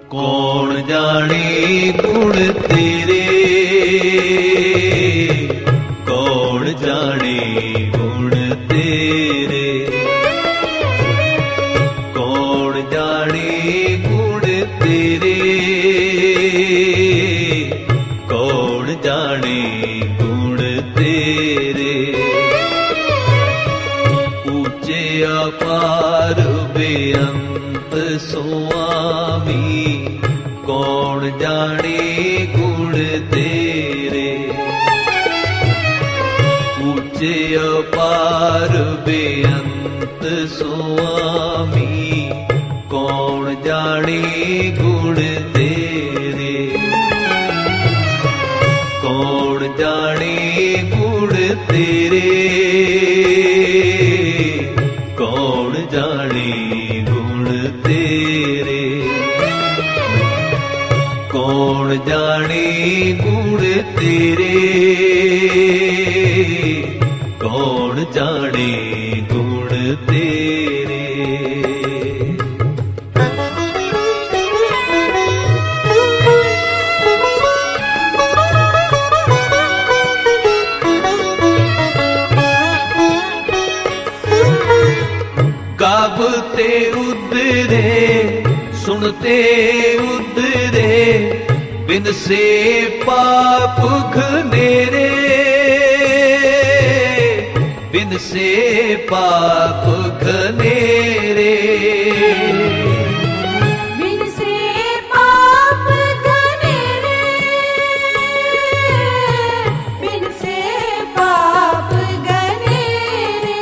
कौन जाने गुण तेरे, कौन जाने गुण तेरे, कौन जाने गुण तेरे, कौन जाने गुण तेरे। ऊंचे अपार बेअंत स्वामी, कौन जाने गुण तेरे। ऊंचे अपार बेअंत स्वामी, कौन जाने गुण तेरे। कौन जाने गुण तेरे, कौन जाने गुण तेरे। कौन जाने गुण तेरे, कौन जाने गुण तेरे। गावते उदरे सुनते उदरे, बिन से पाप घनेरे, बिन से पाप घनेरे। बिन से पाप घनेरे, बिन से पाप घनेरे।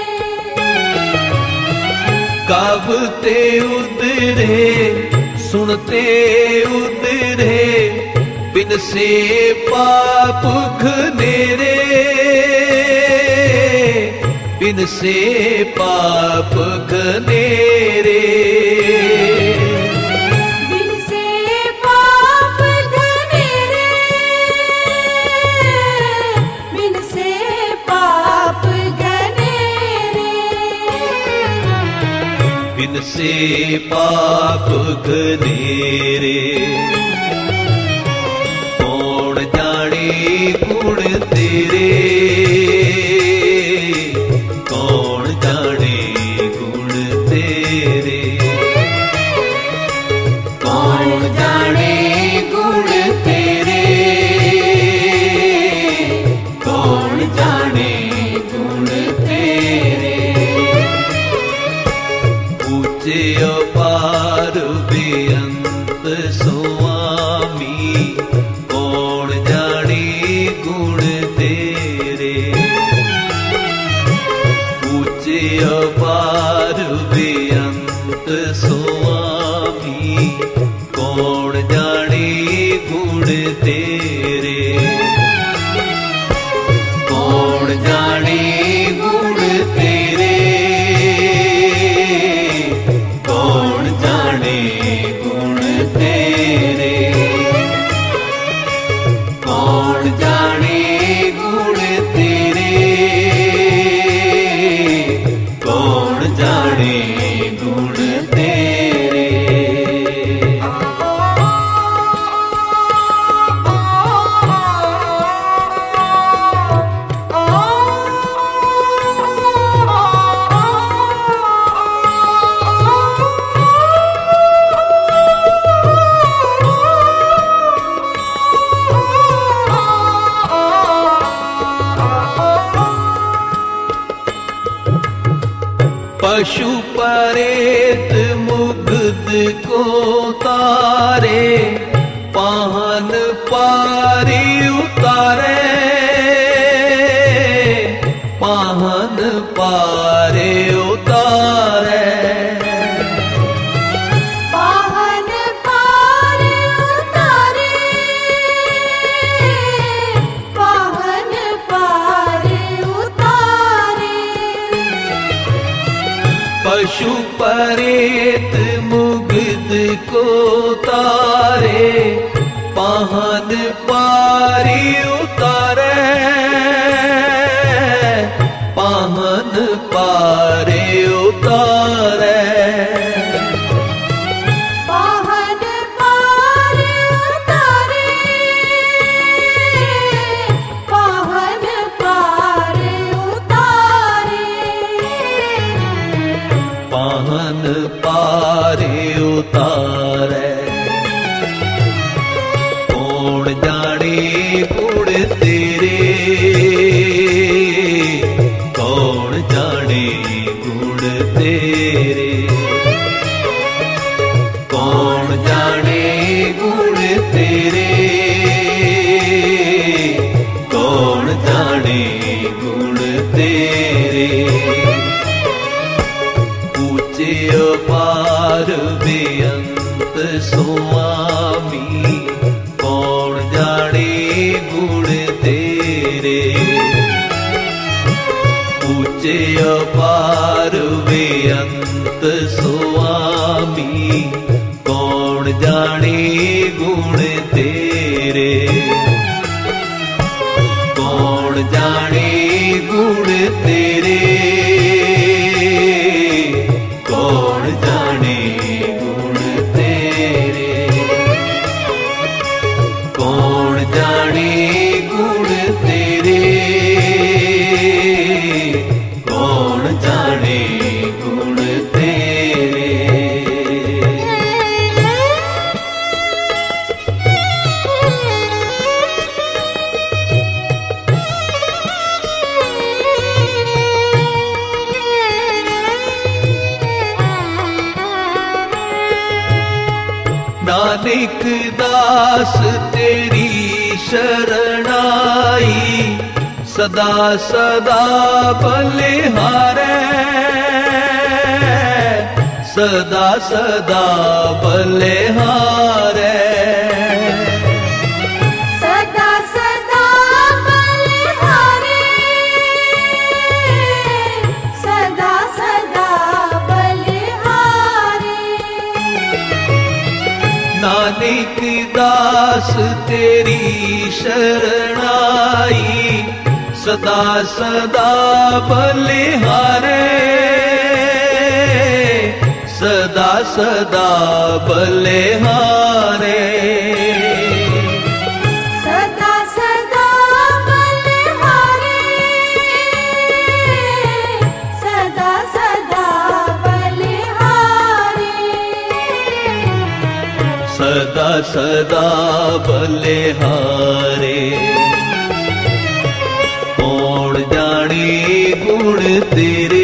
गावते उदरे सुनते उदरे, बिन से पाप घनेरे, बिन से पाप घनेरे। बिन से पाप घनेरे, बिन से पाप घनेरे। बिन से पाप घनेरे। कौन जाने गुण तेरे, कौन जाने गुण तेरे। कौन जाने गुण तेरे, कौन जाने गुण तेरे। ऊंचे अपार बेअंत स्वामी, कौन जाने गुण तेरे। ऊंचे अपार बेअंत स्वामी, कौन जाने गुण तेरे। कौन जाने गुण तेरे, कौन जाने गुण तेरे। कौन जाने गुण तेरे, कौन जाने गुण तेरे। पशु परेत मुग्ध को तारे, पाहन पारी उतारे, पाहन पारे उतारे। पाहन पार उतारे, पाहन पार उतारे। पशु परेत मुग्ध को तारे, पाहन पारी उतारे, पाहन पारे उतारे। पाहन पार पाहन पारे उतारे। कौन जाने गुण तेरे, कौन जाने गुण तेरे, कौन जाने गुण तेरे, कौन जाने गुण तेरे। ऊंचे अपार बेअंत स्वामी, कौन जाने गुण तेरे। ऊंचे अपार बेअंत स्वामी, कौन जाने गुण तेरे। कौन जाने गुण तेरे, कौन जाने गुण तेरे, कौन जाने गुण तेरे, कौन जाने गुण तेरे। नानक दास तेरी शरणाई, सदा सदा बलिहारै, सदा सदा बलिहारै। सदा सदा बलिहारै, सदा सदा बलिहारै। नानक दास तेरी शरणाई, सदा सदा बलिहारै, सदा सदा बलिहारै। सदा सदा बलिहारै, सदा सदा बलिहारै। सदा सदा बलिहारै। कौन जाने गुण तेरे,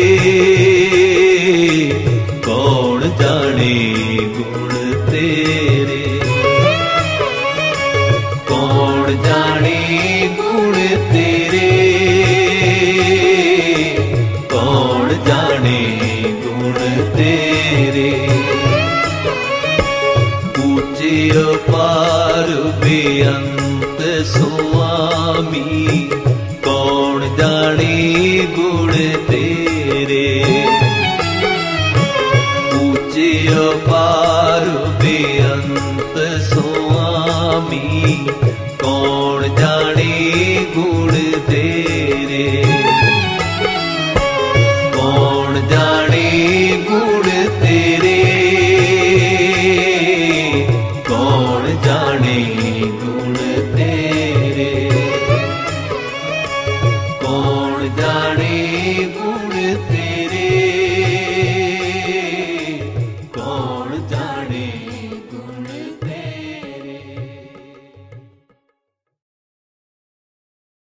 कौन जाने गुण तेरे, कौन जाने गुण तेरे, कौन जाने गुण तेरे। ऊंचे अपार बेअंत स्वामी, कौन जाने गुण तेरे। ऊंचे अपार बेअंत स्वामी,